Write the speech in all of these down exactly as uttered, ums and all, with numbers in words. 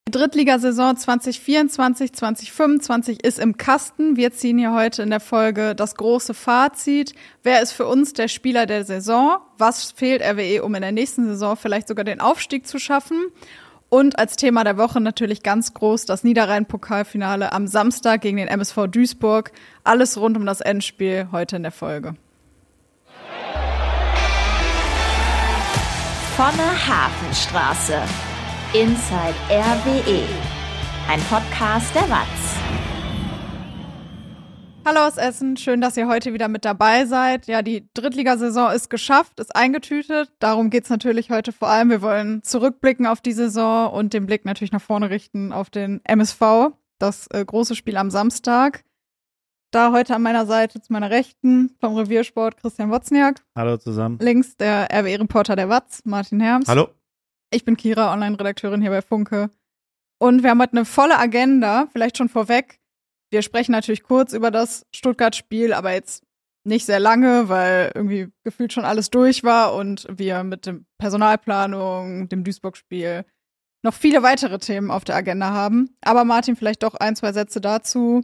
Die Drittligasaison zwanzig vierundzwanzig zwanzig fünfundzwanzig ist im Kasten. Wir ziehen hier heute in der Folge das große Fazit. Wer ist für uns der Spieler der Saison? Was fehlt R W E, um in der nächsten Saison vielleicht sogar den Aufstieg zu schaffen? Und als Thema der Woche natürlich ganz groß das Niederrhein-Pokalfinale am Samstag gegen den M S V Duisburg. Alles rund um das Endspiel heute in der Folge. Von der Hafenstraße. Inside R W E. Ein Podcast der W A Z. Hallo aus Essen, schön, dass ihr heute wieder mit dabei seid. Ja, die Drittligasaison ist geschafft, ist eingetütet. Darum geht's natürlich heute vor allem. Wir wollen zurückblicken auf die Saison und den Blick natürlich nach vorne richten auf den M S V, das äh, große Spiel am Samstag. Da heute an meiner Seite zu meiner Rechten vom Reviersport Christian Wozniak. Hallo zusammen. Links der R W E-Reporter der W A Z, Martin Herms. Hallo. Ich bin Kira, Online-Redakteurin hier bei Funke. Und wir haben heute eine volle Agenda, vielleicht schon vorweg. Wir sprechen natürlich kurz über das Stuttgart-Spiel, aber jetzt nicht sehr lange, weil irgendwie gefühlt schon alles durch war und wir mit der Personalplanung, dem Duisburg-Spiel noch viele weitere Themen auf der Agenda haben. Aber Martin, vielleicht doch ein, zwei Sätze dazu.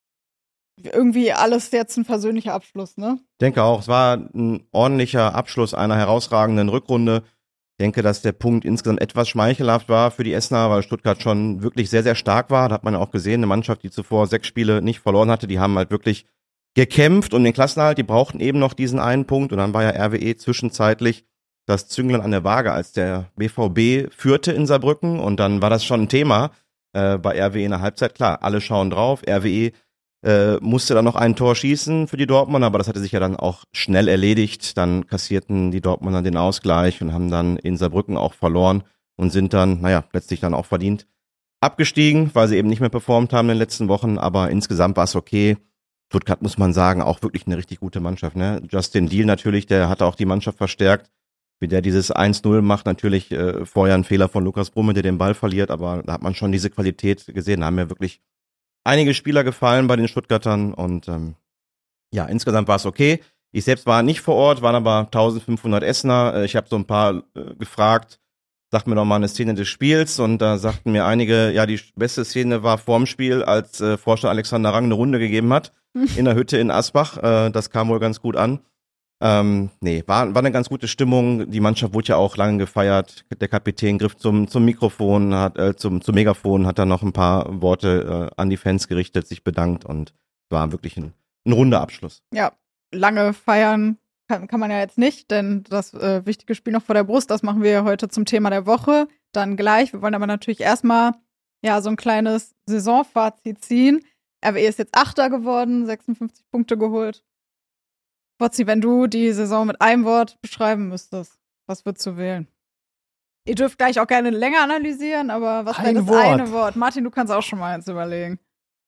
Irgendwie alles jetzt ein versöhnlicher Abschluss, ne? Ich denke auch, es war ein ordentlicher Abschluss einer herausragenden Rückrunde. Ich denke, dass der Punkt insgesamt etwas schmeichelhaft war für die Essener, weil Stuttgart schon wirklich sehr, sehr stark war. Da hat man ja auch gesehen, eine Mannschaft, die zuvor sechs Spiele nicht verloren hatte, die haben halt wirklich gekämpft um den Klassenerhalt. Die brauchten eben noch diesen einen Punkt. Und dann war ja R W E zwischenzeitlich das Zünglein an der Waage, als der B V B führte in Saarbrücken. Und dann war das schon ein Thema äh, bei R W E in der Halbzeit. Klar, alle schauen drauf. R W E Äh, musste dann noch ein Tor schießen für die Dortmunder, aber das hatte sich ja dann auch schnell erledigt. Dann kassierten die Dortmunder den Ausgleich und haben dann in Saarbrücken auch verloren und sind dann, naja, letztlich dann auch verdient abgestiegen, weil sie eben nicht mehr performt haben in den letzten Wochen, aber insgesamt war es okay. Stuttgart, muss man sagen, auch wirklich eine richtig gute Mannschaft, ne? Justin Deal natürlich, der hatte auch die Mannschaft verstärkt. Wie der dieses eins null macht, natürlich äh, vorher ein Fehler von Lukas Brumme, der den Ball verliert, aber da hat man schon diese Qualität gesehen, da haben wir wirklich einige Spieler gefallen bei den Stuttgartern und ähm, ja, insgesamt war es okay. Ich selbst war nicht vor Ort, waren aber eintausendfünfhundert Essener. Äh, ich habe so ein paar äh, gefragt, sagt mir doch mal eine Szene des Spiels und da sagten mir einige, ja, die beste Szene war vorm Spiel, als äh, Vorstand Alexander Rang eine Runde gegeben hat in der Hütte in Asbach. Äh, das kam wohl ganz gut an. Ähm, nee, war, war eine ganz gute Stimmung. Die Mannschaft wurde ja auch lange gefeiert. Der Kapitän griff zum, zum Mikrofon, hat, äh, zum, zum Megafon, hat dann noch ein paar Worte äh, an die Fans gerichtet, sich bedankt und war wirklich ein, ein runder Abschluss. Ja, lange feiern kann, kann man ja jetzt nicht, denn das äh, wichtige Spiel noch vor der Brust, das machen wir heute zum Thema der Woche. Dann gleich. Wir wollen aber natürlich erstmal ja so ein kleines Saisonfazit ziehen. R W E ist jetzt Achter geworden, sechsundfünfzig Punkte geholt. Wotzi, wenn du die Saison mit einem Wort beschreiben müsstest, was würdest du wählen? Ihr dürft gleich auch gerne länger analysieren, aber was wäre das Wort. eine Wort? Martin, du kannst auch schon mal eins überlegen.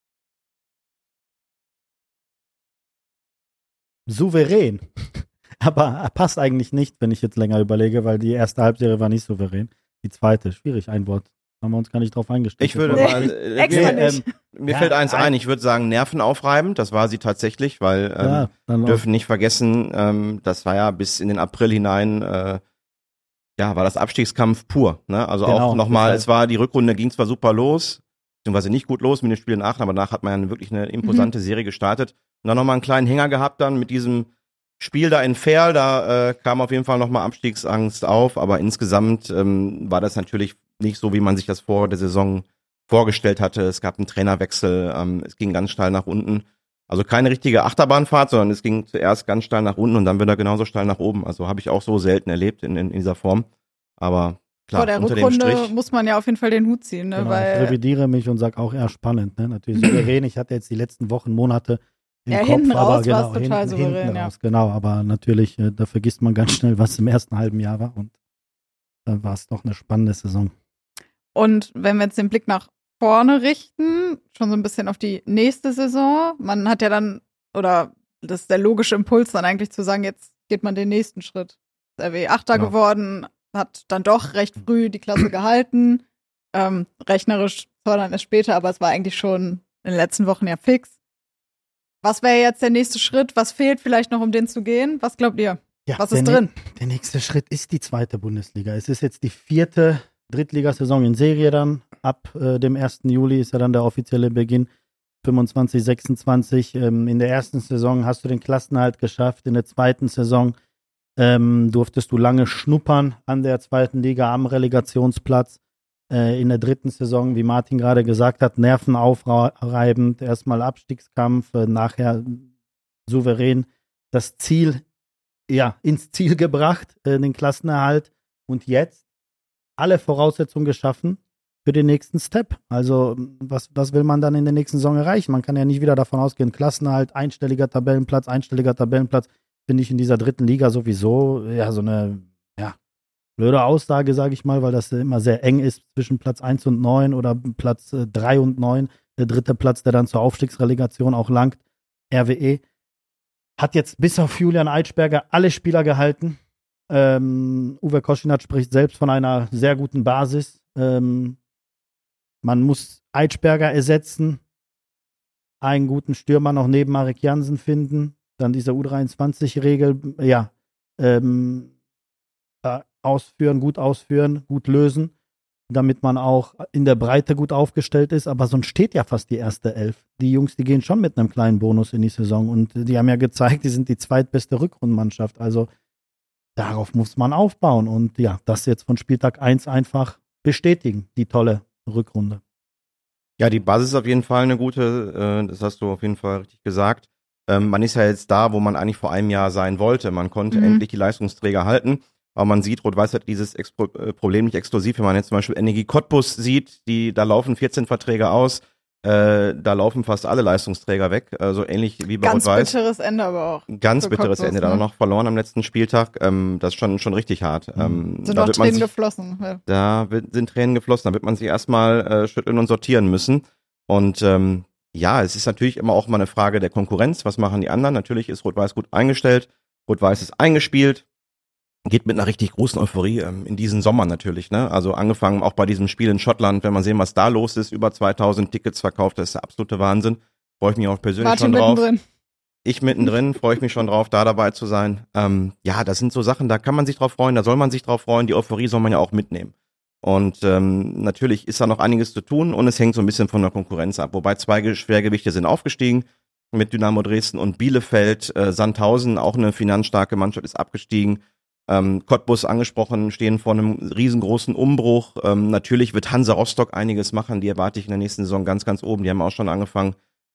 Souverän. Aber passt eigentlich nicht, wenn ich jetzt länger überlege, weil die erste Halbserie war nicht souverän. Die zweite, schwierig, ein Wort. Haben wir uns gar nicht drauf eingestellt. Ich würde Nee, mal, äh, extra mir, nicht. ähm, mir Ja, fällt eins ein- ein, ich würde sagen nervenaufreibend, das war sie tatsächlich, weil ähm, Ja, dann dürfen nicht vergessen, ähm, das war ja bis in den April hinein, äh, ja, war das Abstiegskampf pur, ne? Also Genau, auch nochmal, deshalb. es war, die Rückrunde ging zwar super los, beziehungsweise nicht gut los mit dem Spiel in Aachen, aber danach hat man ja wirklich eine imposante Mhm. Serie gestartet und dann nochmal einen kleinen Hänger gehabt dann mit diesem Spiel da in Verl, da äh, kam auf jeden Fall nochmal Abstiegsangst auf, aber insgesamt ähm, war das natürlich nicht so, wie man sich das vor der Saison vorgestellt hatte. Es gab einen Trainerwechsel, ähm, es ging ganz steil nach unten. Also keine richtige Achterbahnfahrt, sondern es ging zuerst ganz steil nach unten und dann wieder genauso steil nach oben. Also habe ich auch so selten erlebt in, in, in dieser Form. Aber klar, Vor der unter dem Rückrunde Strich. muss man ja auf jeden Fall den Hut ziehen, ne? genau, ich Weil revidiere mich und sage auch eher spannend. Ne? Natürlich souverän. Ich hatte jetzt die letzten Wochen, Monate im Ja, Kopf, hinten aber raus genau, war's total hinten, souverän, hinten ja. raus, genau. Aber natürlich, äh, da vergisst man ganz schnell, was im ersten halben Jahr war und dann war es doch eine spannende Saison. Und wenn wir jetzt den Blick nach vorne richten, schon so ein bisschen auf die nächste Saison, man hat ja dann, oder das ist der logische Impuls dann eigentlich zu sagen, jetzt geht man den nächsten Schritt. Ist R W E Achter Genau. geworden, hat dann doch recht früh die Klasse gehalten, ähm, rechnerisch zwar dann erst später, aber es war eigentlich schon in den letzten Wochen ja fix. Was wäre jetzt der nächste Schritt? Was fehlt vielleicht noch, um den zu gehen? Was glaubt ihr? Ja, Was der ist ne- drin? Der nächste Schritt ist die zweite Bundesliga. Es ist jetzt die vierte Drittligasaison in Serie dann. Ab äh, dem ersten Juli ist ja dann der offizielle Beginn. fünfundzwanzig, sechsundzwanzig. Ähm, in der ersten Saison hast du den Klassenerhalt geschafft. In der zweiten Saison ähm, durftest du lange schnuppern an der zweiten Liga am Relegationsplatz. Äh, in der dritten Saison, wie Martin gerade gesagt hat, nervenaufreibend. Erstmal Abstiegskampf, äh, nachher souverän das Ziel, ja, ins Ziel gebracht, äh, den Klassenerhalt. Und jetzt alle Voraussetzungen geschaffen für den nächsten Step. Also was, was will man dann in der nächsten Saison erreichen? Man kann ja nicht wieder davon ausgehen, Klassenerhalt, einstelliger Tabellenplatz, einstelliger Tabellenplatz, finde ich in dieser dritten Liga sowieso ja so eine ja, blöde Aussage, sage ich mal, weil das immer sehr eng ist zwischen Platz eins und neun oder Platz äh, drei und neun. Der dritte Platz, der dann zur Aufstiegsrelegation auch langt, R W E, hat jetzt bis auf Julian Eitschberger alle Spieler gehalten. Ähm, Uwe Koschinat spricht selbst von einer sehr guten Basis. Ähm, Man muss Eitschberger ersetzen, einen guten Stürmer noch neben Marek Jansen finden, dann diese U dreiundzwanzig-Regel, ja, ähm, äh, ausführen, gut ausführen, gut lösen, damit man auch in der Breite gut aufgestellt ist. Aber sonst steht ja fast die erste Elf. Die Jungs, die gehen schon mit einem kleinen Bonus in die Saison und die haben ja gezeigt, die sind die zweitbeste Rückrundenmannschaft. Also darauf muss man aufbauen und ja, das jetzt von Spieltag eins einfach bestätigen, die tolle Rückrunde. Ja, die Basis ist auf jeden Fall eine gute, äh, das hast du auf jeden Fall richtig gesagt. Ähm, man ist ja jetzt da, wo man eigentlich vor einem Jahr sein wollte. Man konnte mhm. endlich die Leistungsträger halten, aber man sieht, Rot-Weiß hat dieses Expro- äh, Problem nicht exklusiv. Wenn man jetzt zum Beispiel Energie Cottbus sieht, die, da laufen vierzehn Verträge aus, äh, da laufen fast alle Leistungsträger weg, also ähnlich wie bei Ganz Rot-Weiß. bitteres Ende aber auch. Ganz bitteres Cottbus, Ende, ne? da noch verloren am letzten Spieltag, ähm, das ist schon, schon richtig hart. Mhm. Ähm, Sind da auch wird man Tränen sich, geflossen. Ja. Da wird, sind Tränen geflossen, da wird man sich erstmal äh, schütteln und sortieren müssen. Und ähm, ja, es ist natürlich immer auch mal eine Frage der Konkurrenz. Was machen die anderen? Natürlich ist Rot-Weiß gut eingestellt. Rot-Weiß ist eingespielt. Geht mit einer richtig großen Euphorie ähm, in diesen Sommer natürlich. Ne? Also angefangen auch bei diesem Spiel in Schottland, wenn man sehen, was da los ist. Über zweitausend Tickets verkauft, das ist der absolute Wahnsinn. Freue ich mich auch persönlich Warte schon drauf. mittendrin. Ich mittendrin, freue ich mich schon drauf, da dabei zu sein. Ähm, ja, das sind so Sachen, da kann man sich drauf freuen, da soll man sich drauf freuen. Die Euphorie soll man ja auch mitnehmen. Und ähm, natürlich ist da noch einiges zu tun und es hängt so ein bisschen von der Konkurrenz ab. Wobei zwei Schwergewichte sind aufgestiegen mit Dynamo Dresden und Bielefeld. Äh, Sandhausen, auch eine finanzstarke Mannschaft, ist abgestiegen. Ähm, Cottbus angesprochen, stehen vor einem riesengroßen Umbruch. Ähm, natürlich wird Hansa Rostock einiges machen, die erwarte ich in der nächsten Saison ganz, ganz oben. Die haben auch schon angefangen,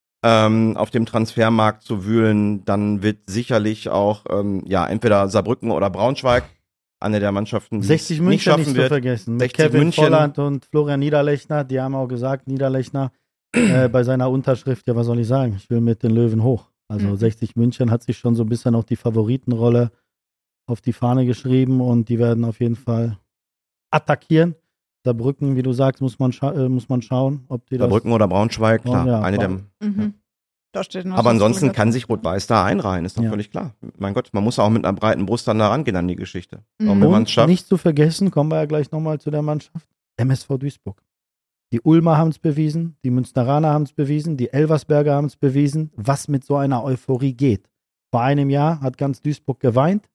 ähm, auf dem Transfermarkt zu wühlen. Dann wird sicherlich auch ähm, ja entweder Saarbrücken oder Braunschweig eine der Mannschaften, die sechzig es nicht München schaffen nicht zu wird. vergessen. Mit sechzig Kevin München. Volland und Florian Niederlechner, die haben auch gesagt, Niederlechner äh, bei seiner Unterschrift, ja, was soll ich sagen, ich will mit den Löwen hoch. Also Mhm. sechzig München hat sich schon so ein bisschen auf die Favoritenrolle auf die Fahne geschrieben und die werden auf jeden Fall attackieren. Saarbrücken, wie du sagst, muss man, scha- äh, muss man schauen, ob die das... Saarbrücken oder Braunschweig, klar, Ja, eine der. Mhm. Da steht noch Aber das ansonsten Relegation. kann sich Rot-Weiß da einreihen, ist doch Ja. völlig klar. Mein Gott, man muss auch mit einer breiten Brust dann da rangehen an die Geschichte. Mhm. Und wenn man es Und schafft, nicht zu vergessen, kommen wir ja gleich nochmal zu der Mannschaft, M S V Duisburg. Die Ulmer haben es bewiesen, die Münsteraner haben es bewiesen, die Elversberger haben es bewiesen, was mit so einer Euphorie geht. Vor einem Jahr hat ganz Duisburg geweint.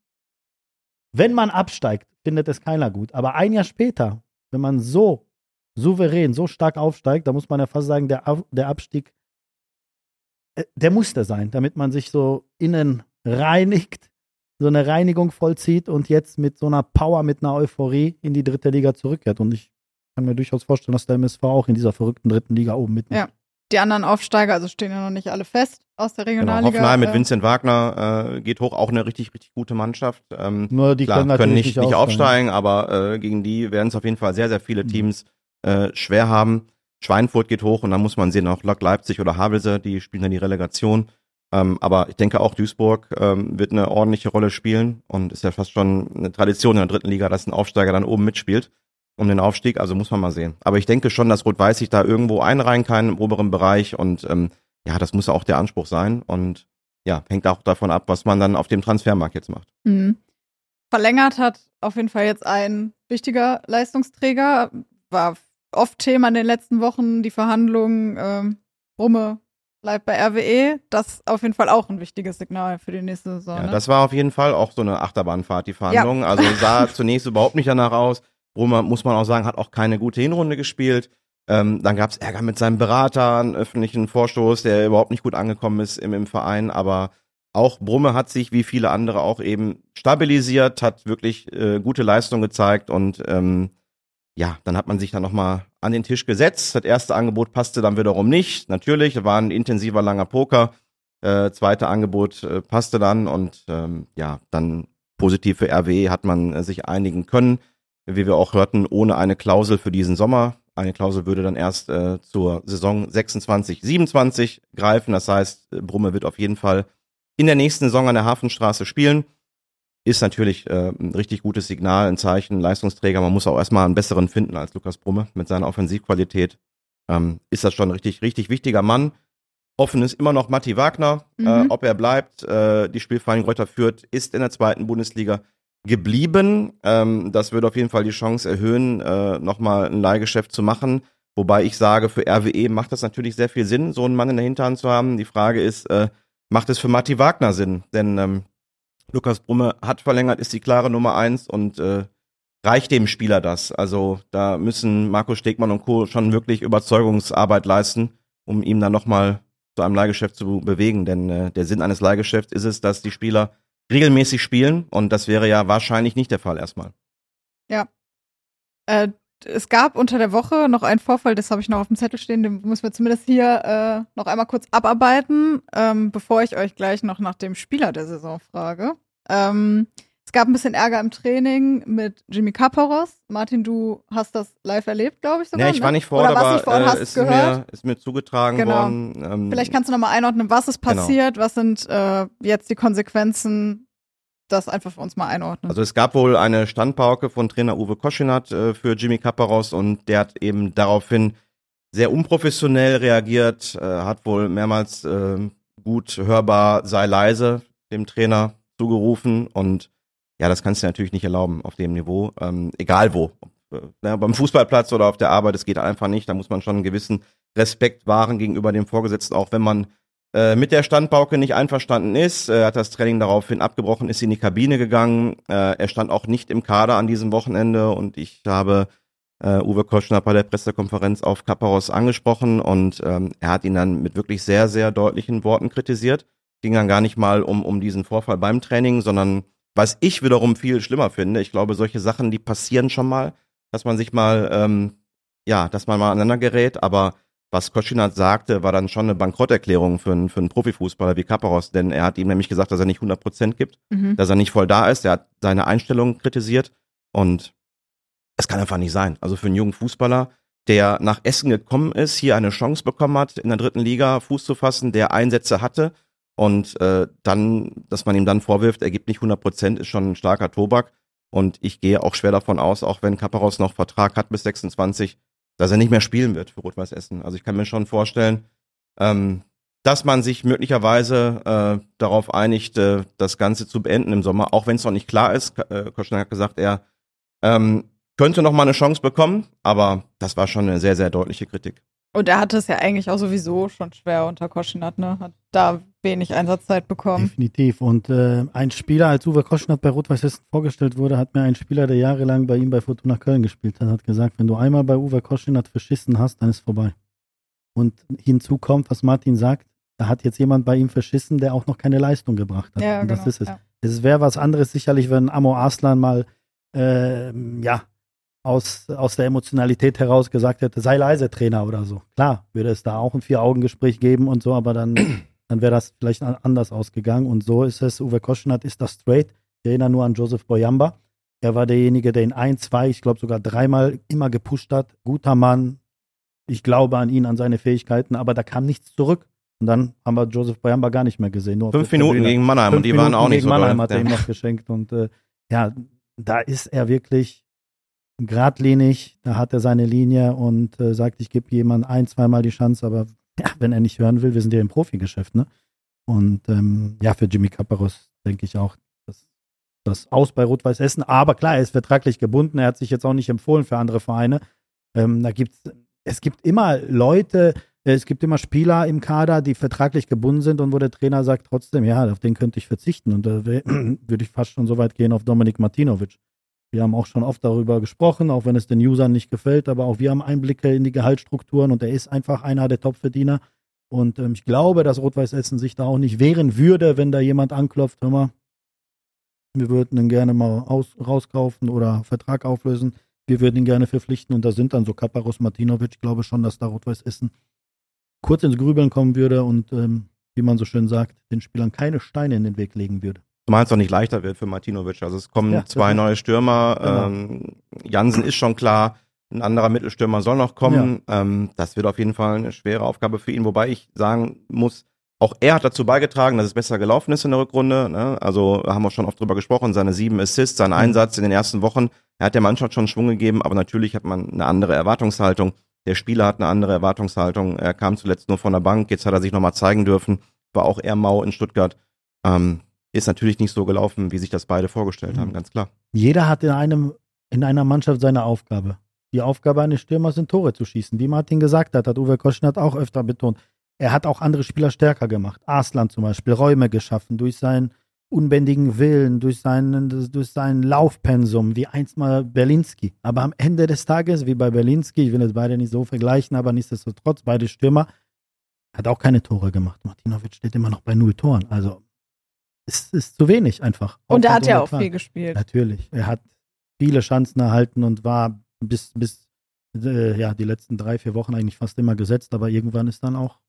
Wenn man absteigt, findet es keiner gut. Aber ein Jahr später, wenn man so souverän, so stark aufsteigt, da muss man ja fast sagen, der, Auf- der Abstieg, äh, der musste sein, damit man sich so innen reinigt, so eine Reinigung vollzieht und jetzt mit so einer Power, mit einer Euphorie in die dritte Liga zurückkehrt. Und ich kann mir durchaus vorstellen, dass der M S V auch in dieser verrückten dritten Liga oben mitmacht. Ja. Die anderen Aufsteiger, also stehen ja noch nicht alle fest aus der genau, Regionalliga. Hoffenheim mit äh, Vincent Wagner äh, geht hoch, auch eine richtig, richtig gute Mannschaft. Ähm, Nur die klar, können können, natürlich nicht, nicht nicht aufsteigen. aufsteigen, aber äh, gegen die werden es auf jeden Fall sehr, sehr viele Mhm. Teams äh, schwer haben. Schweinfurt geht hoch und dann muss man sehen, auch Lok Leipzig oder Havelse, die spielen dann die Relegation. Ähm, aber ich denke auch Duisburg ähm, wird eine ordentliche Rolle spielen und ist ja fast schon eine Tradition in der dritten Liga, dass ein Aufsteiger dann oben mitspielt um den Aufstieg, also muss man mal sehen. Aber ich denke schon, dass Rot-Weiß sich da irgendwo einreihen kann im oberen Bereich und ähm, ja, das muss auch der Anspruch sein und ja, hängt auch davon ab, was man dann auf dem Transfermarkt jetzt macht. Mhm. Verlängert hat auf jeden Fall jetzt ein wichtiger Leistungsträger, war oft Thema in den letzten Wochen, die Verhandlungen, ähm, Rumme bleibt bei R W E, das ist auf jeden Fall auch ein wichtiges Signal für die nächste Saison. Ja, ne? das war auf jeden Fall auch so eine Achterbahnfahrt, die Verhandlungen. Also sah zunächst überhaupt nicht danach aus. Brummer, muss man auch sagen, hat auch keine gute Hinrunde gespielt. Ähm, dann gab es Ärger mit seinem Berater, einen öffentlichen Vorstoß, der überhaupt nicht gut angekommen ist im, im Verein. Aber auch Brumme hat sich, wie viele andere auch eben stabilisiert, hat wirklich äh, gute Leistung gezeigt. Und ähm, ja, dann hat man sich dann nochmal an den Tisch gesetzt. Das erste Angebot passte dann wiederum nicht. Natürlich, es war ein intensiver, langer Poker. Äh, zweite Angebot äh, passte dann. Und ähm, ja, dann positiv für R W E hat man äh, sich einigen können. Wie wir auch hörten, ohne eine Klausel für diesen Sommer. Eine Klausel würde dann erst äh, zur Saison sechsundzwanzig siebenundzwanzig greifen. Das heißt, Brumme wird auf jeden Fall in der nächsten Saison an der Hafenstraße spielen. Ist natürlich äh, ein richtig gutes Signal, ein Zeichen, ein Leistungsträger. Man muss auch erstmal einen besseren finden als Lukas Brumme mit seiner Offensivqualität. Ähm, ist das schon ein richtig, richtig wichtiger Mann. Offen ist immer noch Matti Wagner. Mhm. Äh, ob er bleibt, äh, die Spielvereinigung Greuther Fürth ist in der zweiten Bundesliga geblieben. Ähm, das würde auf jeden Fall die Chance erhöhen, äh, nochmal ein Leihgeschäft zu machen. Wobei ich sage, für R W E macht das natürlich sehr viel Sinn, so einen Mann in der Hinterhand zu haben. Die Frage ist, äh, macht es für Matti Wagner Sinn? Denn ähm, Lukas Brumme hat verlängert, ist die klare Nummer eins und äh, reicht dem Spieler das? Also da müssen Marco Stegmann und Co. schon wirklich Überzeugungsarbeit leisten, um ihn dann nochmal zu einem Leihgeschäft zu bewegen. Denn äh, der Sinn eines Leihgeschäfts ist es, dass die Spieler regelmäßig spielen und das wäre ja wahrscheinlich nicht der Fall erstmal. Ja. Äh, es gab unter der Woche noch einen Vorfall, das habe ich noch auf dem Zettel stehen, den müssen wir zumindest hier äh, noch einmal kurz abarbeiten, ähm, bevor ich euch gleich noch nach dem Spieler der Saison frage. Ähm, es gab ein bisschen Ärger im Training mit Jimmy Kaparos. Martin, du hast das live erlebt, glaube ich sogar. Ja, ich war nicht vor Ort, aber nicht vor Ort, äh, hast ist, mir, ist mir zugetragen genau. worden. Ähm, Vielleicht kannst du noch mal einordnen, was ist passiert, genau. Was sind äh, jetzt die Konsequenzen, das einfach für uns mal einordnen. Also es gab wohl eine Standpauke von Trainer Uwe Koschinat äh, für Jimmy Kaparos und der hat eben daraufhin sehr unprofessionell reagiert, äh, hat wohl mehrmals äh, gut hörbar sei leise dem Trainer zugerufen und ja, das kannst du natürlich nicht erlauben auf dem Niveau, ähm, egal wo, äh, ne, beim Fußballplatz oder auf der Arbeit, das geht einfach nicht, da muss man schon einen gewissen Respekt wahren gegenüber dem Vorgesetzten, auch wenn man äh, mit der Standpauke nicht einverstanden ist. Er hat das Training daraufhin abgebrochen, ist in die Kabine gegangen, äh, er stand auch nicht im Kader an diesem Wochenende und ich habe äh, Uwe Koschner bei der Pressekonferenz auf Kaparos angesprochen und ähm, er hat ihn dann mit wirklich sehr, sehr deutlichen Worten kritisiert. Ging dann gar nicht mal um, um diesen Vorfall beim Training, sondern was ich wiederum viel schlimmer finde, ich glaube, solche Sachen, die passieren schon mal, dass man sich mal, ähm, ja, dass man mal aneinander gerät, aber was Koschinat sagte, war dann schon eine Bankrotterklärung für einen, für einen Profifußballer wie Kaparos, denn er hat ihm nämlich gesagt, dass er nicht hundert Prozent gibt, mhm. dass er nicht voll da ist, er hat seine Einstellung kritisiert und es kann einfach nicht sein. Also für einen jungen Fußballer, der nach Essen gekommen ist, hier eine Chance bekommen hat, in der dritten Liga Fuß zu fassen, der Einsätze hatte, und äh, dann, dass man ihm dann vorwirft, er gibt nicht hundert Prozent, ist schon ein starker Tobak. Und ich gehe auch schwer davon aus, auch wenn Kaparos noch Vertrag hat bis sechsundzwanzig, dass er nicht mehr spielen wird für Rot-Weiß Essen. Also ich kann mir schon vorstellen, ähm, dass man sich möglicherweise äh, darauf einigt, äh, das Ganze zu beenden im Sommer, auch wenn es noch nicht klar ist. Äh, Koschner hat gesagt, er ähm, könnte noch mal eine Chance bekommen, aber das war schon eine sehr, sehr deutliche Kritik. Und er hatte es ja eigentlich auch sowieso schon schwer unter Koschinat, ne? Hat da wenig Einsatzzeit bekommen. Definitiv. Und äh, ein Spieler, als Uwe Koschinat bei Rot-Weiß Essen vorgestellt wurde, hat mir ein Spieler, der jahrelang bei ihm bei Fortuna Köln gespielt hat, hat gesagt, wenn du einmal bei Uwe Koschinat verschissen hast, dann ist vorbei. Und hinzu kommt, was Martin sagt, da hat jetzt jemand bei ihm verschissen, der auch noch keine Leistung gebracht hat. Ja, Und das genau, ist es. Ja. Es wäre was anderes sicherlich, wenn Amo Arslan mal äh, ja aus, aus der Emotionalität heraus gesagt hätte, sei leise Trainer oder so. Klar, würde es da auch ein Vier-Augen-Gespräch geben und so, aber dann, dann wäre das vielleicht anders ausgegangen. Und so ist es, Uwe Koschinat ist das straight. Ich erinnere nur an Joseph Boyamba. Er war derjenige, der ihn ein, zwei, ich glaube sogar dreimal immer gepusht hat. Guter Mann. Ich glaube an ihn, an seine Fähigkeiten, aber da kam nichts zurück. Und dann haben wir Joseph Boyamba gar nicht mehr gesehen. Nur Fünf Minuten gegen Mannheim und die waren auch nicht so doll. Mannheim hat er ihm noch geschenkt und äh, ja, da ist er wirklich geradlinig, da hat er seine Linie und äh, sagt, ich gebe jemandem ein, zweimal die Chance, aber ja, wenn er nicht hören will, wir sind ja im Profigeschäft, ne? Und ähm, ja, für Jimmy Kaparos denke ich auch, das, das aus bei Rot-Weiß Essen, aber klar, er ist vertraglich gebunden, er hat sich jetzt auch nicht empfohlen für andere Vereine. Ähm, da gibt's, es gibt immer Leute, es gibt immer Spieler im Kader, die vertraglich gebunden sind und wo der Trainer sagt trotzdem, ja, auf den könnte ich verzichten und da würde ich fast schon so weit gehen auf Dominik Martinovic. Wir haben auch schon oft darüber gesprochen, auch wenn es den Usern nicht gefällt, aber auch wir haben Einblicke in die Gehaltsstrukturen und er ist einfach einer der Top-Verdiener. Und ähm, ich glaube, dass Rot-Weiß Essen sich da auch nicht wehren würde, wenn da jemand anklopft, hör mal, wir würden ihn gerne mal aus, rauskaufen oder Vertrag auflösen. Wir würden ihn gerne verpflichten und da sind dann so Kaparos, Martinovic. Ich glaube schon, dass da Rot-Weiß Essen kurz ins Grübeln kommen würde und, ähm, wie man so schön sagt, den Spielern keine Steine in den Weg legen würde. Zumal es auch nicht leichter wird für Martinovic. Also es kommen ja, zwei neue Stürmer. Genau. Ähm, Jansen ist schon klar. Ein anderer Mittelstürmer soll noch kommen. Ja. Ähm, das wird auf jeden Fall eine schwere Aufgabe für ihn. Wobei ich sagen muss, auch er hat dazu beigetragen, dass es besser gelaufen ist in der Rückrunde. Ne? Also haben wir schon oft drüber gesprochen. Seine sieben Assists, sein Einsatz in den ersten Wochen. Er hat der Mannschaft schon Schwung gegeben. Aber natürlich hat man eine andere Erwartungshaltung. Der Spieler hat eine andere Erwartungshaltung. Er kam zuletzt nur von der Bank. Jetzt hat er sich nochmal zeigen dürfen. War auch eher mau in Stuttgart. Ähm, Ist natürlich nicht so gelaufen, wie sich das beide vorgestellt haben, ganz klar. Jeder hat in einem in einer Mannschaft seine Aufgabe. Die Aufgabe eines Stürmers sind Tore zu schießen. Wie Martin gesagt hat, hat Uwe Koschnat auch öfter betont. Er hat auch andere Spieler stärker gemacht. Arslan zum Beispiel, Räume geschaffen durch seinen unbändigen Willen, durch seinen, durch seinen Laufpensum, wie einst mal Berlinski. Aber am Ende des Tages, wie bei Berlinski, ich will jetzt beide nicht so vergleichen, aber nichtsdestotrotz, beide Stürmer, hat auch keine Tore gemacht. Martinovic steht immer noch bei null Toren. Also es ist zu wenig einfach. Und er hat ja auch viel gespielt. Natürlich. Er hat viele Chancen erhalten und war bis, bis äh, ja, die letzten drei, vier Wochen eigentlich fast immer gesetzt, aber irgendwann ist dann auch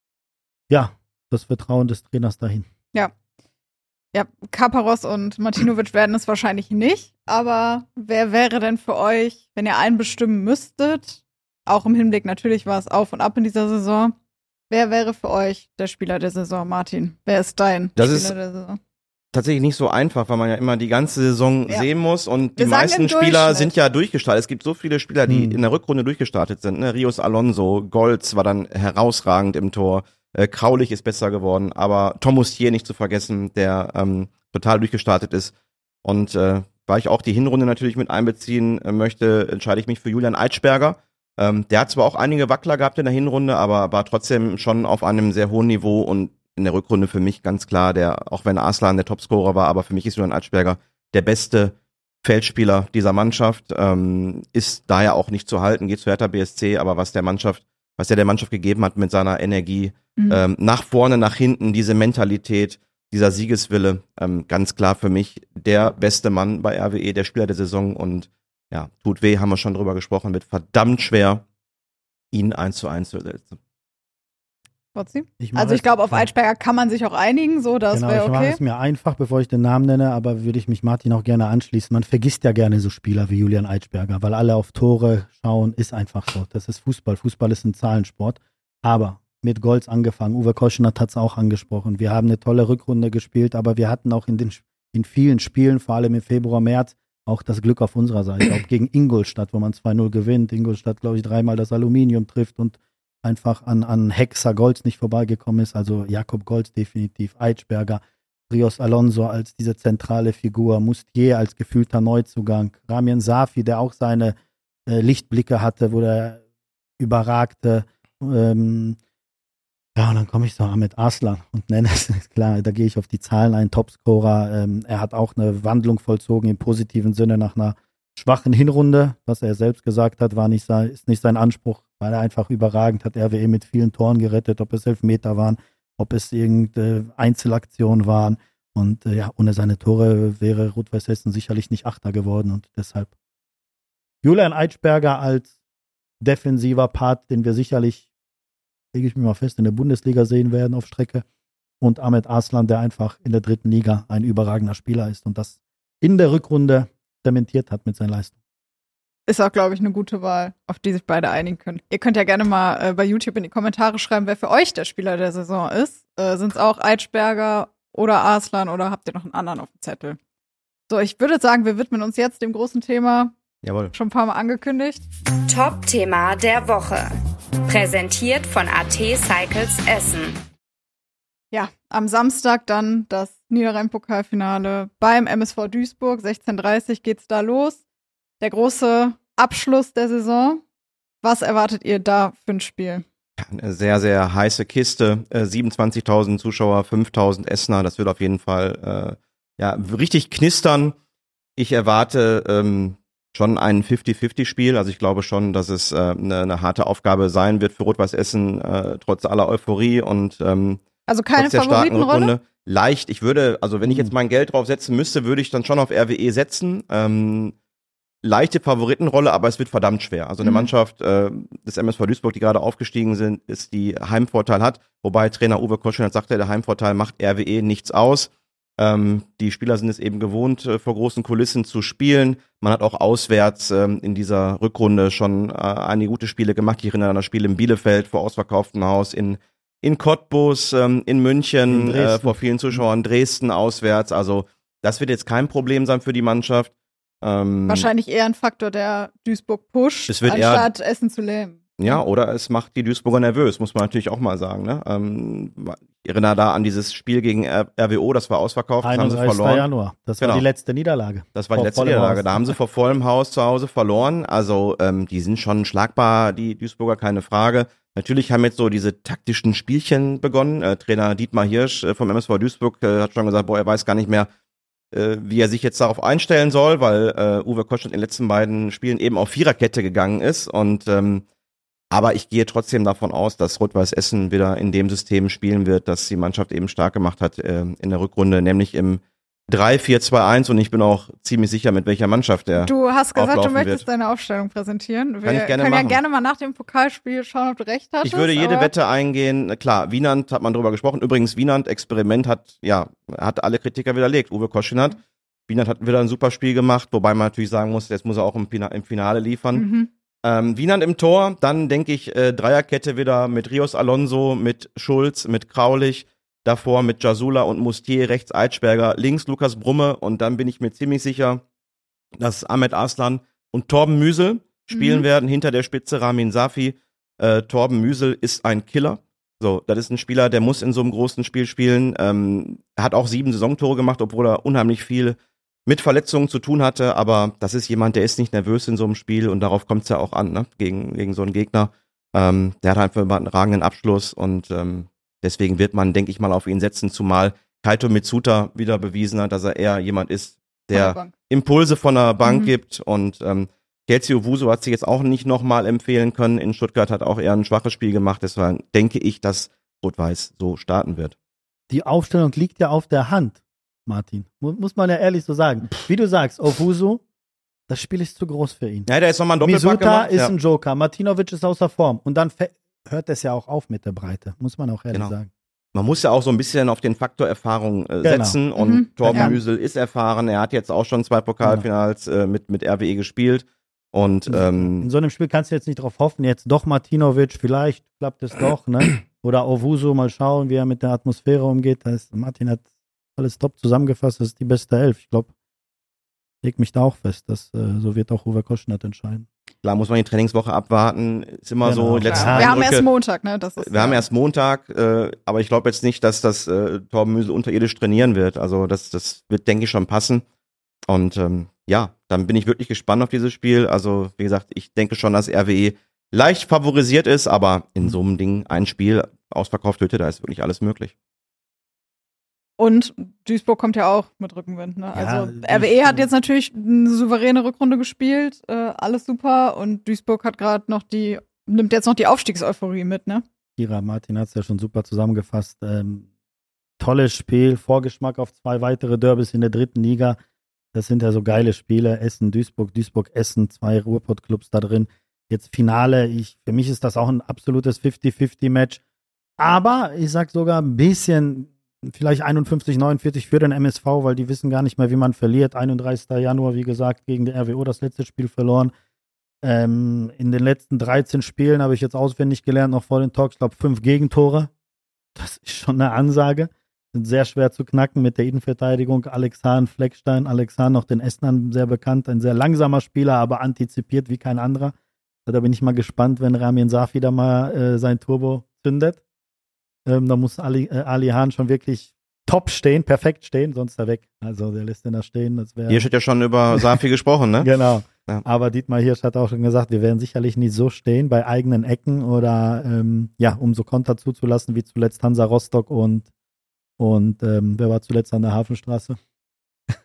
ja, das Vertrauen des Trainers dahin. Ja. Ja, Kaparos und Martinovic werden es wahrscheinlich nicht, aber wer wäre denn für euch, wenn ihr einen bestimmen müsstet, auch im Hinblick, natürlich war es auf und ab in dieser Saison, wer wäre für euch der Spieler der Saison, Martin? Wer ist dein das Spieler ist der Saison? Tatsächlich nicht so einfach, weil man ja immer die ganze Saison ja. sehen muss und Wir die meisten Spieler sind ja durchgestartet. Es gibt so viele Spieler, die hm. in der Rückrunde durchgestartet sind. Ne? Rios Alonso, Goltz war dann herausragend im Tor, äh, Kraulich ist besser geworden, aber Tom Mustier nicht zu vergessen, der ähm, total durchgestartet ist. Und äh, weil ich auch die Hinrunde natürlich mit einbeziehen äh, möchte, entscheide ich mich für Julian Eitschberger. Ähm, der hat zwar auch einige Wackler gehabt in der Hinrunde, aber war trotzdem schon auf einem sehr hohen Niveau und in der Rückrunde für mich ganz klar, der, auch wenn Arslan der Topscorer war, aber für mich ist Julian Eitschberger der beste Feldspieler dieser Mannschaft, ähm, ist daher auch nicht zu halten, geht zu Hertha B S C, aber was der Mannschaft, was er der Mannschaft gegeben hat mit seiner Energie, mhm. ähm, nach vorne, nach hinten, diese Mentalität, dieser Siegeswille, ähm, ganz klar für mich der beste Mann bei R W E, der Spieler der Saison und ja, tut weh, haben wir schon drüber gesprochen, wird verdammt schwer, ihn eins zu eins zu ersetzen. Ich also ich glaube, auf Eitschberger kann man sich auch einigen, so das genau, wäre okay. Ich mache es mir einfach, bevor ich den Namen nenne, aber würde ich mich Martin auch gerne anschließen. Man vergisst ja gerne so Spieler wie Julian Eitschberger, weil alle auf Tore schauen, ist einfach so. Das ist Fußball. Fußball ist ein Zahlensport. Aber mit Goltz angefangen, Uwe Koschnat hat es auch angesprochen. Wir haben eine tolle Rückrunde gespielt, aber wir hatten auch in den in vielen Spielen, vor allem im Februar, März, auch das Glück auf unserer Seite. Auch gegen Ingolstadt, wo man zwei null gewinnt. Ingolstadt, glaube ich, dreimal das Aluminium trifft und einfach an, an Hexer Goltz nicht vorbeigekommen ist, also Jakob Goltz definitiv, Eitschberger, Rios Alonso als diese zentrale Figur, Mustier als gefühlter Neuzugang, Ramien Safi, der auch seine äh, Lichtblicke hatte, wo der überragte, ähm, ja, und dann komme ich so mit Arslan und nenne es, klar, da gehe ich auf die Zahlen ein, Topscorer, ähm, er hat auch eine Wandlung vollzogen im positiven Sinne nach einer schwachen Hinrunde, was er selbst gesagt hat, war nicht sein, ist nicht sein Anspruch, weil er einfach überragend hat R W E mit vielen Toren gerettet, ob es Elfmeter waren, ob es irgendeine Einzelaktionen waren und äh, ja, ohne seine Tore wäre Rot-Weiß Essen sicherlich nicht Achter geworden und deshalb Julian Eitschberger als defensiver Part, den wir sicherlich, lege ich mir mal fest, in der Bundesliga sehen werden auf Strecke und Ahmed Arslan, der einfach in der dritten Liga ein überragender Spieler ist und das in der Rückrunde dementiert hat mit seiner Leistung. Ist auch, glaube ich, eine gute Wahl, auf die sich beide einigen können. Ihr könnt ja gerne mal äh, bei YouTube in die Kommentare schreiben, wer für euch der Spieler der Saison ist. Äh, Sind es auch Eitschberger oder Arslan oder habt ihr noch einen anderen auf dem Zettel? So, ich würde sagen, wir widmen uns jetzt dem großen Thema. Jawohl. Schon ein paar Mal angekündigt. Top-Thema der Woche. Präsentiert von A T Cycles Essen. Ja, am Samstag dann das Niederrhein-Pokalfinale beim M S V Duisburg. sechzehn Uhr dreißig geht's da los. Der große Abschluss der Saison. Was erwartet ihr da für ein Spiel? Eine sehr, sehr heiße Kiste. Äh, siebenundzwanzigtausend Zuschauer, fünftausend Essener. Das wird auf jeden Fall äh, ja richtig knistern. Ich erwarte ähm, schon ein fünfzig fünfzig Spiel. Also ich glaube schon, dass es äh, eine, eine harte Aufgabe sein wird für Rot-Weiß Essen, äh, trotz aller Euphorie und ähm, Also keine trotz der starken Favoritenrolle? Rückrunde. Leicht, ich würde, also wenn ich jetzt mein Geld drauf setzen müsste, würde ich dann schon auf R W E setzen. Ähm, leichte Favoritenrolle, aber es wird verdammt schwer. Also eine Mhm. Mannschaft äh, des M S V Duisburg, die gerade aufgestiegen sind, ist, die Heimvorteil hat, wobei Trainer Uwe Koschinat sagte, der Heimvorteil macht R W E nichts aus. Ähm, die Spieler sind es eben gewohnt, äh, vor großen Kulissen zu spielen. Man hat auch auswärts ähm, in dieser Rückrunde schon äh, einige gute Spiele gemacht. Ich erinnere an das Spiel in Bielefeld vor ausverkauftem Haus, in in Cottbus, ähm, in München, In äh, Dresden. vor vielen Zuschauern, Dresden auswärts. Also das wird jetzt kein Problem sein für die Mannschaft. Ähm, Wahrscheinlich eher ein Faktor, der Duisburg pusht, Es wird eher- anstatt Essen zu lähmen. Ja, oder es macht die Duisburger nervös, muss man natürlich auch mal sagen. Ne? Ähm, ich erinnere da an dieses Spiel gegen R W O, das war ausverkauft, das haben sie einunddreißigster verloren. Januar. Das Genau. war die letzte Niederlage. Das war die Vor letzte vollem Niederlage. Haus. Da haben sie vor vollem Haus zu Hause verloren. Also ähm, die sind schon schlagbar, die Duisburger, keine Frage. Natürlich haben jetzt so diese taktischen Spielchen begonnen. Äh, Trainer Dietmar Hirsch äh, vom M S V Duisburg äh, hat schon gesagt, boah, er weiß gar nicht mehr, äh, wie er sich jetzt darauf einstellen soll, weil äh, Uwe Koschinat in den letzten beiden Spielen eben auf Viererkette gegangen ist. Und ähm, aber ich gehe trotzdem davon aus, dass Rot-Weiß Essen wieder in dem System spielen wird, das die Mannschaft eben stark gemacht hat äh, in der Rückrunde, nämlich im drei vier zwei eins, und ich bin auch ziemlich sicher, mit welcher Mannschaft der Du hast gesagt, du auflaufen möchtest wird. deine Aufstellung präsentieren. Wir Kann ich gerne können machen. ja gerne mal nach dem Pokalspiel schauen, ob du recht hast. Ich würde jede Wette eingehen. Klar, Wienand hat man drüber gesprochen. Übrigens, Wienand-Experiment hat, ja, hat alle Kritiker widerlegt. Uwe Koschinat. Wienand hat wieder ein super Spiel gemacht, wobei man natürlich sagen muss, jetzt muss er auch im, Pina- im Finale liefern. Mhm. Ähm, Wienand im Tor, dann denke ich äh, Dreierkette wieder mit Rios Alonso, mit Schulz, mit Kraulich, davor mit Jasula und Mustier, rechts Eitschberger, links Lukas Brumme, und dann bin ich mir ziemlich sicher, dass Ahmed Arslan und Torben Müsel spielen Mhm. werden, hinter der Spitze Ramin Safi. Äh, Torben Müsel ist ein Killer. So, das ist ein Spieler, der muss in so einem großen Spiel spielen. Ähm, er hat auch sieben Saisontore gemacht, obwohl er unheimlich viel mit Verletzungen zu tun hatte, aber das ist jemand, der ist nicht nervös in so einem Spiel, und darauf kommt es ja auch an, ne? gegen, gegen so einen Gegner. Ähm, der hat einfach einen ragenden Abschluss, und ähm, deswegen wird man, denke ich mal, auf ihn setzen, zumal Kaito Mitsuta wieder bewiesen hat, dass er eher jemand ist, der Bank. Impulse von der Bank Mhm. gibt, und ähm, Kelsey Owusu hat sich jetzt auch nicht nochmal empfehlen können. In Stuttgart hat auch eher ein schwaches Spiel gemacht, deswegen denke ich, dass Rot-Weiß so starten wird. Die Aufstellung liegt ja auf der Hand, Martin. Mu- Muss man ja ehrlich so sagen. Wie du sagst, Owusu, das Spiel ist zu groß für ihn. Ja, der ist nochmal ein Doppelpack Misuta gemacht. ist ja. ein Joker, Martinovic ist außer Form. Und dann fe- hört es ja auch auf mit der Breite, muss man auch ehrlich Genau. sagen. Man muss ja auch so ein bisschen auf den Faktor Erfahrung äh, Genau. setzen, und Mhm. Torben Ja. Müsel ist erfahren. Er hat jetzt auch schon zwei Pokalfinals äh, mit, mit R W E gespielt, und In ähm, so einem Spiel kannst du jetzt nicht drauf hoffen, jetzt doch Martinovic, vielleicht klappt es doch, ne? Oder Owusu, mal schauen, wie er mit der Atmosphäre umgeht. Da ist, Martin hat alles top zusammengefasst, das ist die beste Elf. Ich glaube, leg mich da auch fest, dass äh, so wird auch Uwe Koschinat entscheiden. klar muss man die Trainingswoche abwarten. Ist immer Genau. so, die letzten Ja, Wir haben Eindrücke- erst Montag, ne? Das ist, Wir haben ja. erst Montag, äh, aber ich glaube jetzt nicht, dass das äh, Torben Müsel unterirdisch trainieren wird. Also das, das wird, denke ich, schon passen. Und ähm, ja, dann bin ich wirklich gespannt auf dieses Spiel. Also wie gesagt, ich denke schon, dass R W E leicht favorisiert ist, aber in so einem Ding ein Spiel ausverkauft Hütte, da ist wirklich alles möglich. Und Duisburg kommt ja auch mit Rückenwind, ne? Ja, Also Duisburg- R W E hat jetzt natürlich eine souveräne Rückrunde gespielt, äh, alles super, und Duisburg hat gerade noch die, nimmt jetzt noch die Aufstiegseuphorie mit, ne? Kira, Martin hat es ja schon super zusammengefasst. Ähm, tolles Spiel, Vorgeschmack auf zwei weitere Derbys in der dritten Liga. Das sind ja so geile Spiele. Essen, Duisburg, Duisburg, Essen, zwei Ruhrpott-Clubs da drin. Jetzt Finale, ich, für mich ist das auch ein absolutes fünfzig fünfzig Match. Aber ich sag sogar ein bisschen, vielleicht einundfünfzig neunundvierzig für den M S V, weil die wissen gar nicht mehr, wie man verliert. einunddreißigster Januar, wie gesagt, gegen den R W O das letzte Spiel verloren. Ähm, in den letzten dreizehn Spielen habe ich jetzt auswendig gelernt, noch vor den Talks, ich glaube, fünf Gegentore. Das ist schon eine Ansage. Sind sehr schwer zu knacken mit der Innenverteidigung. Alex Hahn, Fleckstein. Alex Hahn, noch den Estnern sehr bekannt. Ein sehr langsamer Spieler, aber antizipiert wie kein anderer. Da bin ich mal gespannt, wenn Ramin Safi da mal äh, sein Turbo zündet. Ähm, da muss Ali, äh, Ali Hahn schon wirklich top stehen, perfekt stehen, sonst ist er weg. Also der lässt den da stehen. Das wäre Hier steht ja schon über Safi gesprochen, ne? Genau. Ja. Aber Dietmar Hirsch hat auch schon gesagt, wir werden sicherlich nicht so stehen bei eigenen Ecken oder ähm, ja, um so Konter zuzulassen wie zuletzt Hansa Rostock und und ähm, wer war zuletzt an der Hafenstraße?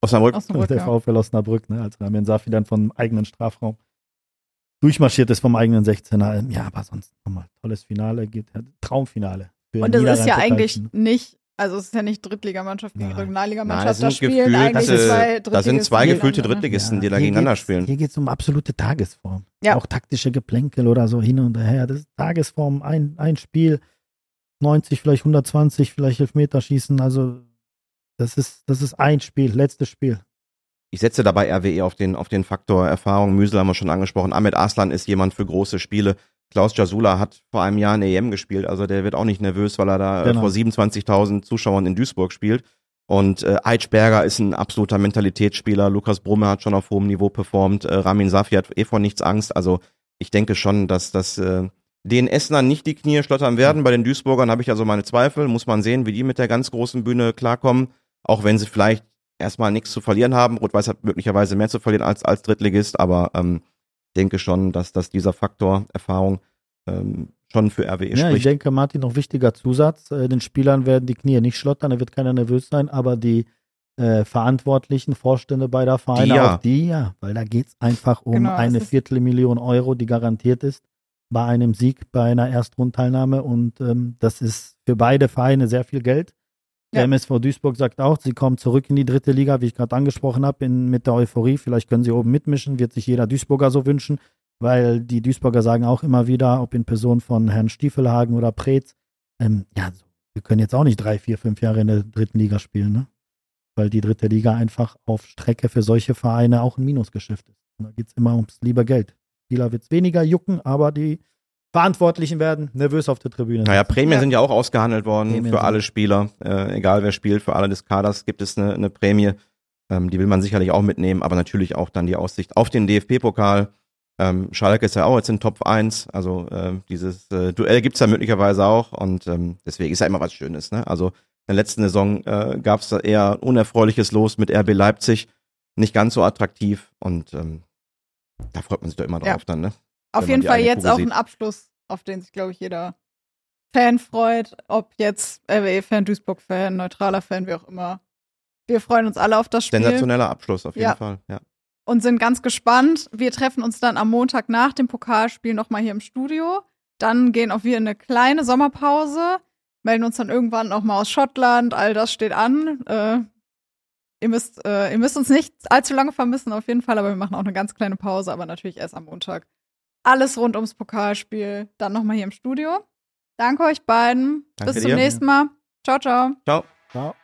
Osnabrück. Osnabrück, der ja. VfL Osnabrück, ne, als Ramin Safi dann vom eigenen Strafraum durchmarschiert ist, vom eigenen sechzehner. Ja, aber sonst nochmal tolles Finale, geht, Traumfinale. Für Und es ist ja Niederrhein-Pokalteam. eigentlich nicht, also es ist ja nicht Drittligamannschaft gegen Nein. Regionalligamannschaft, Nein, es da sind spielen gefühlt, eigentlich äh, zwei da sind zwei Drittligisten gefühlte gegeneinander. Drittligisten, die da hier gegeneinander geht's- spielen. Hier geht es um absolute Tagesform. Ja. Auch taktische Geplänkel oder so hin und her. Das ist Tagesform, ein, ein Spiel, neunzig, vielleicht hundertzwanzig, vielleicht Elfmeterschießen. Also das ist, das ist ein Spiel, letztes Spiel. Ich setze dabei R W E auf den, auf den Faktor Erfahrung. Müsel haben wir schon angesprochen. Ahmed Arslan ist jemand für große Spiele. Klaus Jasula hat vor einem Jahr eine E M gespielt, also der wird auch nicht nervös, weil er da Genau. äh, vor siebenundzwanzigtausend Zuschauern in Duisburg spielt. Und äh, Eitschberger ist ein absoluter Mentalitätsspieler. Lukas Brumme hat schon auf hohem Niveau performt. Äh, Ramin Safi hat eh vor nichts Angst. Also ich denke schon, dass das äh, den Essenern nicht die Knie schlottern werden. Bei den Duisburgern habe ich also meine Zweifel. Muss man sehen, wie die mit der ganz großen Bühne klarkommen. Auch wenn sie vielleicht erstmal nichts zu verlieren haben. Rot-Weiß hat möglicherweise mehr zu verlieren als als Drittligist, aber ähm, denke schon, dass, dass dieser Faktor Erfahrung ähm, schon für R W E Ja, ich spricht. denke, Martin, noch wichtiger Zusatz. Äh, den Spielern werden die Knie nicht schlottern, da wird keiner nervös sein, aber die äh, verantwortlichen Vorstände beider Vereine, Die ja. auch die, ja, weil da geht es einfach um Genau, eine es ist- Viertelmillion Euro, die garantiert ist bei einem Sieg, bei einer Erstrundteilnahme und ähm, das ist für beide Vereine sehr viel Geld. Der Ja. M S V Duisburg sagt auch, sie kommen zurück in die dritte Liga, wie ich gerade angesprochen habe, mit der Euphorie. Vielleicht können sie oben mitmischen, wird sich jeder Duisburger so wünschen, weil die Duisburger sagen auch immer wieder, ob in Person von Herrn Stiefelhagen oder Preetz, ähm, ja, so, wir können jetzt auch nicht drei, vier, fünf Jahre in der dritten Liga spielen, ne? Weil die dritte Liga einfach auf Strecke für solche Vereine auch ein Minusgeschäft ist. Und da geht es immer ums liebe Geld. Spieler wird es weniger jucken, aber die Verantwortlichen werden nervös auf der Tribüne. Naja, Prämien Ja. sind ja auch ausgehandelt worden Prämien für sind- alle Spieler. Äh, egal wer spielt, für alle des Kaders gibt es eine, eine Prämie. Ähm, die will man sicherlich auch mitnehmen, aber natürlich auch dann die Aussicht auf den D F B-Pokal. Ähm, Schalke ist ja auch jetzt in Top eins, also äh, dieses äh, Duell gibt's ja möglicherweise auch und ähm, deswegen ist ja immer was Schönes. Ne? Also in der letzten Saison äh, gab's da eher unerfreuliches Los mit R B Leipzig, nicht ganz so attraktiv und ähm, da freut man sich doch immer drauf Ja. dann. Ne? Auf wenn man jeden die Fall eigene jetzt Kugel auch sieht. ein Abschluss, auf den sich, glaube ich, jeder Fan freut. Ob jetzt R W E-Fan, Duisburg-Fan, neutraler Fan, wie auch immer. Wir freuen uns alle auf das Spiel Sensationeller Abschluss auf jeden Ja. Fall. Ja. und sind ganz gespannt. Wir treffen uns dann am Montag nach dem Pokalspiel nochmal hier im Studio. Dann gehen auch wir in eine kleine Sommerpause, melden uns dann irgendwann noch mal aus Schottland. All das steht an. Äh, ihr, müsst, äh, ihr müsst uns nicht allzu lange vermissen, auf jeden Fall, aber wir machen auch eine ganz kleine Pause, aber natürlich erst am Montag. Alles rund ums Pokalspiel, dann nochmal hier im Studio. Danke euch beiden. Danke Bis zum dir. nächsten Mal. Ciao, ciao. Ciao. Ciao.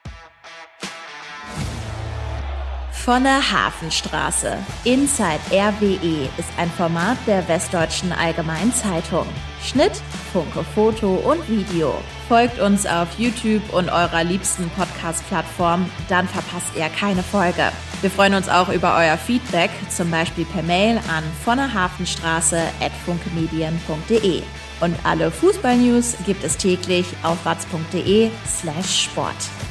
Von der Hafenstraße. Inside R W E ist ein Format der Westdeutschen Allgemeinen Zeitung. Schnitt, Funke Foto und Video. Folgt uns auf YouTube und eurer liebsten Podcast-Plattform, dann verpasst ihr keine Folge. Wir freuen uns auch über euer Feedback, zum Beispiel per Mail an von der Hafenstraße at funkemedien punkt de. Und alle Fußball-News gibt es täglich auf watz punkt de slash sport.